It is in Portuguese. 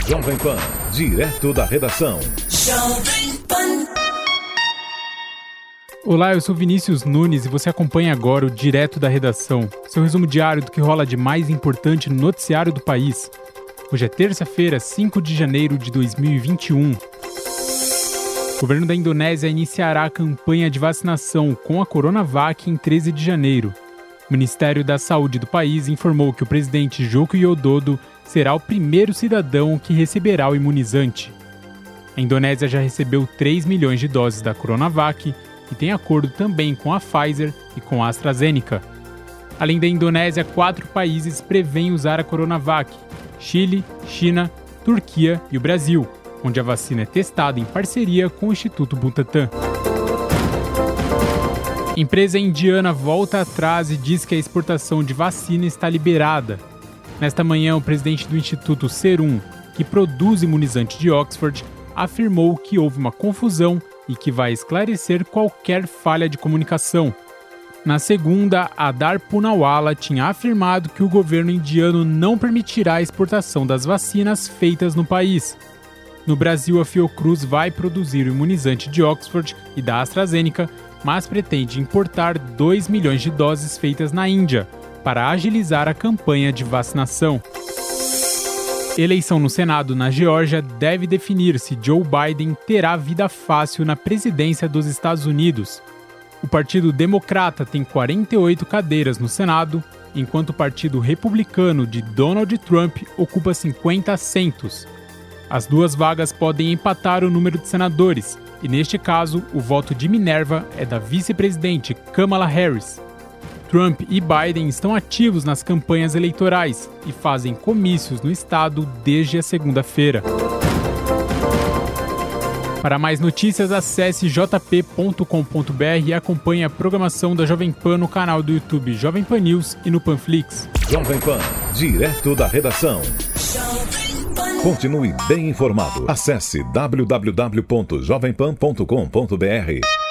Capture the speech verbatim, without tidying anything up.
Jovem Pan, direto da redação. Olá, eu sou Vinícius Nunes e você acompanha agora o Direto da Redação, seu resumo diário do que rola de mais importante no noticiário do país. Hoje é terça-feira, cinco de janeiro de dois mil e vinte e um. O governo da Indonésia iniciará a campanha de vacinação com a Coronavac em treze de janeiro. O Ministério da Saúde do país informou que o presidente Joko Widodo será o primeiro cidadão que receberá o imunizante. A Indonésia já recebeu três milhões de doses da Coronavac e tem acordo também com a Pfizer e com a AstraZeneca. Além da Indonésia, quatro países prevêem usar a Coronavac: Chile, China, Turquia e o Brasil, onde a vacina é testada em parceria com o Instituto Butantan. Empresa indiana volta atrás e diz que a exportação de vacina está liberada. Nesta manhã, o presidente do Instituto Serum, que produz imunizante de Oxford, afirmou que houve uma confusão e que vai esclarecer qualquer falha de comunicação. Na segunda, Adar Poonawala tinha afirmado que o governo indiano não permitirá a exportação das vacinas feitas no país. No Brasil, a Fiocruz vai produzir o imunizante de Oxford e da AstraZeneca, mas pretende importar dois milhões de doses feitas na Índia, para agilizar a campanha de vacinação. Eleição no Senado na Geórgia deve definir se Joe Biden terá vida fácil na presidência dos Estados Unidos. O Partido Democrata tem quarenta e oito cadeiras no Senado, enquanto o Partido Republicano de Donald Trump ocupa cinquenta assentos. As duas vagas podem empatar o número de senadores, e neste caso, o voto de Minerva é da vice-presidente Kamala Harris. Trump e Biden estão ativos nas campanhas eleitorais e fazem comícios no estado desde a segunda-feira. Para mais notícias, acesse j p ponto com ponto b r e acompanhe a programação da Jovem Pan no canal do YouTube Jovem Pan News e no Panflix. Jovem Pan, direto da redação. Continue bem informado. Acesse w w w ponto jovem pan ponto com ponto b r.